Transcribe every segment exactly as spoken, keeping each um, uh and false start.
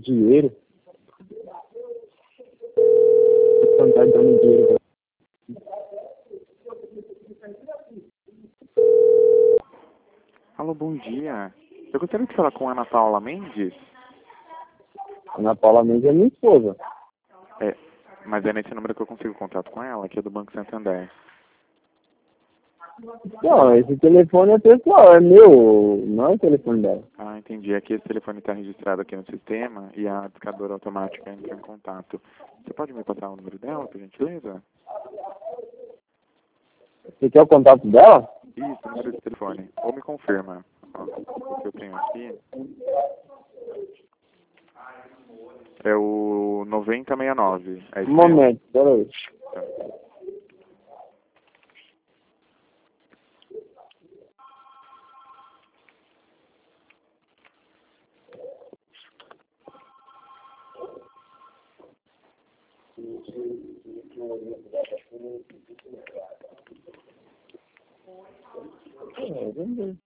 dinheiro. Você não tá dando dinheiro. Alô, bom dia. Eu gostaria de falar com a Ana Paula Mendes. Ana Paula Mendes é minha esposa. É, mas é nesse número que eu consigo contato com ela, que é do Banco Santander. Não, esse telefone é pessoal, é meu, não é o telefone dela. Ah, entendi. Aqui esse telefone está registrado aqui no sistema e a discadora automática entra em contato. Você pode me passar o número dela, por gentileza? Você quer o contato dela? Isso, o número de telefone. Ou me confirma. Ó, o que eu tenho aqui é o noventa sessenta e nove. É isso Um mesmo? momento, peraí. Tá. É, vamos ver.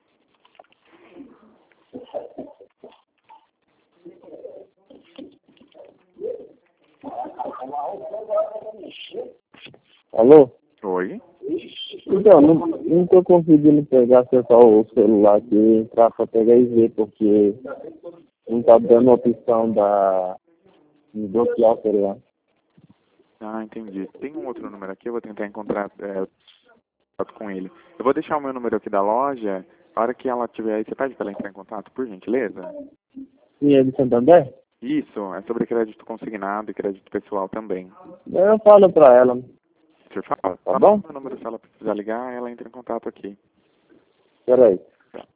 Alô? Oi? Então, não, não tô conseguindo pegar acessar o celular aqui, entrar pra pegar e ver, porque não tá dando a opção da de bloquear o celular. Ah, entendi. Tem um outro número aqui, eu vou tentar encontrar é, contato com ele. Eu vou deixar o meu número aqui da loja. A hora que ela tiver aí, você pede para ela entrar em contato, por gentileza? Sim, é de Santander? Isso, é sobre crédito consignado e crédito pessoal também. Eu falo pra ela, Você fala? tá Fala bom? o meu número, se ela precisar ligar, ela entra em contato aqui. Peraí. Tá.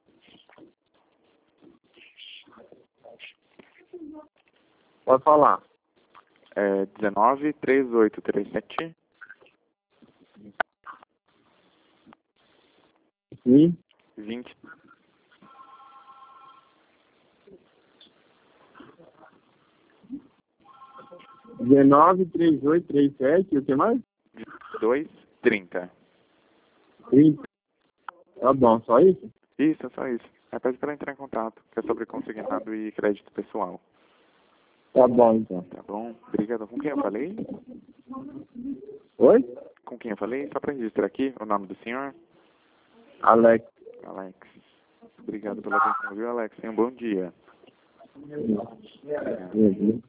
Pode falar. É dezenove, trinta e oito, trinta e sete, Sim. vinte. dezenove, trinta e oito, trinta e sete, o que mais? dois, trinta. trinta. Tá bom, só isso? Isso, é só isso. Aí pede para ela entrar em contato, que é sobre consignado e crédito pessoal. Tá bom, então. Tá bom? Obrigado. Com quem eu falei? Oi? Com quem eu falei? Só para registrar aqui o nome do senhor. Alex. Alex. Obrigado pela atenção, viu, Alex? Tenha um bom dia. Obrigado. Uhum.